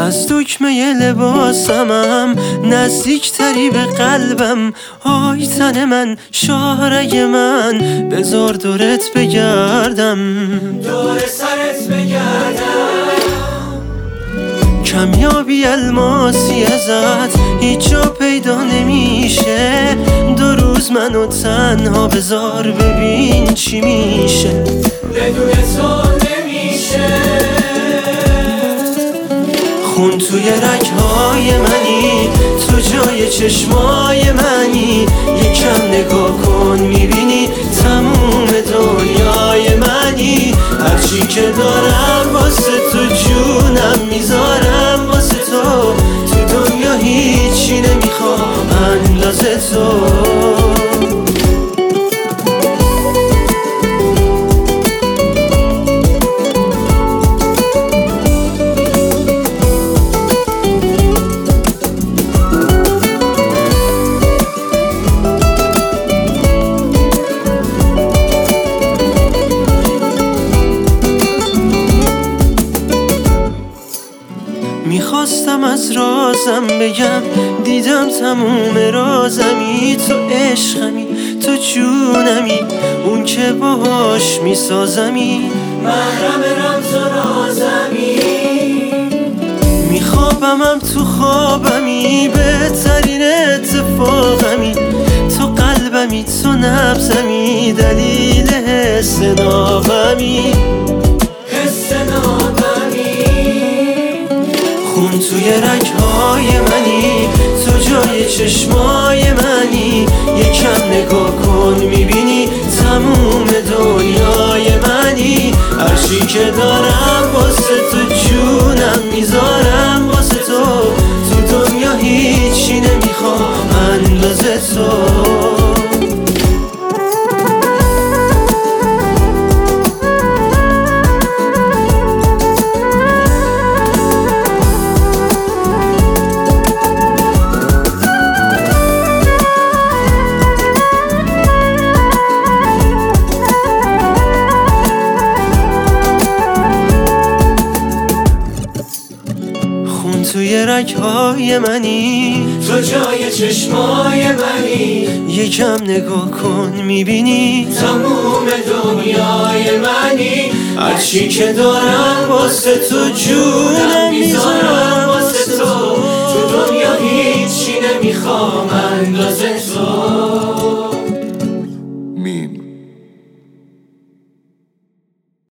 از دکمه لباسمم نزدیکتری به قلبم. آی تن من، شاهرگ من، بذار دورت بگردم، دور سرت بگردم. کمیابی الماسی ازت هیچ جا پیدا نمیشه. 2 روز منو تنها بذار ببین چی میشه. بدون تو نمیشه. خون توی رگ‌های منی، تو جای چشمای منی. یکم نگاه کن میبینی تموم دنیای منی. هرچی که دارم واسه تو جونم میذارم واسه تو. تو دنیا هیچی نمیخوام اندازه تو. میخواستم از رازم بگم، دیدم تموم رازمی. تو عشقمی، تو جونمی، اون که باهاش میسازمی. محرم رمز و رازمی. میخوابمم تو خوابمی، بهترین اتفاقمی. تو قلبمی، تو نبضمی، دلیل حس ناغمی. حس ناغمی. خون توی رگ‌های منی، تو جای چشمای منی. یکم نگاه کن میبینی تموم دنیای منی. هرچی که دارم واسه تو جونم میذارم واسه تو. تو دنیا هیچی نمیخوام اندازه تو. توی رگ‌های منی، تو جای چشمای منی. یکم نگاه کن میبینی تموم دنیای منی. هرچی که دارم واسه تو جونم میذارم واسه تو. تو دنیا هیچی نمیخوام اندازه